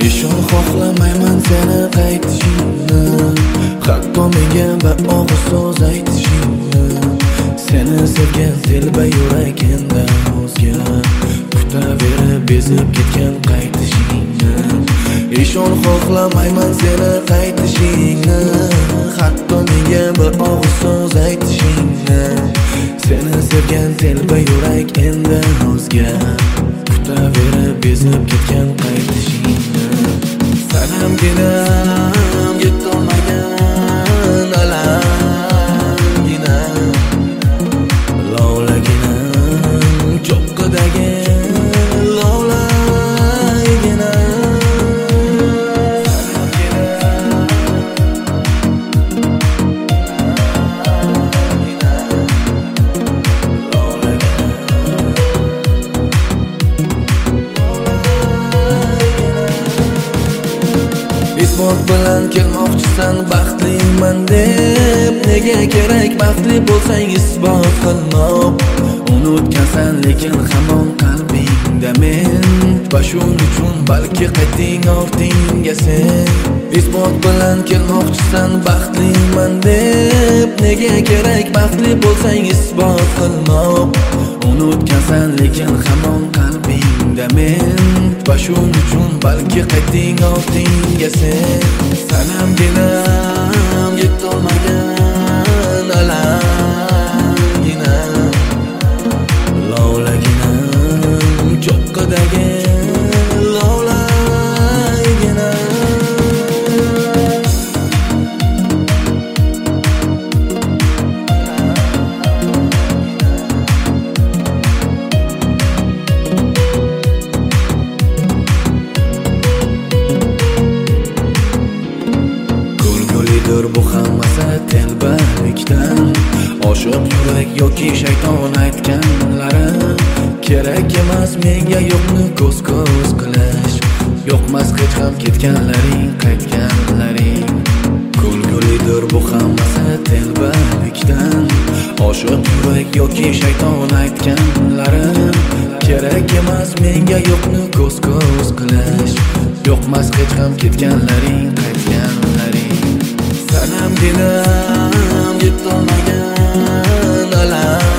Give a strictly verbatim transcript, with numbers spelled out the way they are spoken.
ishon xohlamayman seni qaytishingni, hatto menga bir og'iz so'z aytishingni. Seni sevgan telba yurak endi o'zga, kutaverib bezib ketgan qaytishingni. Ishon xohlamayman seni qaytishingni, hatto menga bir og'iz so'z aytishingni. Seni sevgan telba yurak endi o'zga, kutaverib bezib ketgan qaytishingni. Sanamginam yetolmagan alamgina, lovlaginam cho'qqidagi lovlaygina. Isbot bilan kelmoqchisan baxtliman deb, nega kerak baxtli bo'lsang isbot qilmoq. Unutgansan lekin hamon qalbingda men, va shuning uchun balki qayting ortingga sen. Isbot bilan kelmoqchisan baxtliman deb, nega kerak baxtli bo'lsang isbot qilmoq. Unutgansan lekin hamon qalbingda men, va shuning uchun balki qayting ortingga sen. Sanamginam yetolmagan alamgina, lovlaginam cho'qqidagi lovlaygina. Bu hammasi telbalikdan, oshiq yurak yoki shayton aytganlari. Kerak emas menga yo'qni ko'z-ko'z qilish, yo'qmas hech ham ketganlaring, qaytganlaring. Kulgulidir bu hammasi telbalikdan, oshiq yurak yoki shayton aytganlari. Kerak emas menga yo'qni ko'z-ko'z qilish, yo'qmas hech ham ketganlaring, qaytganlaring. Sanamginam yetolmagan alam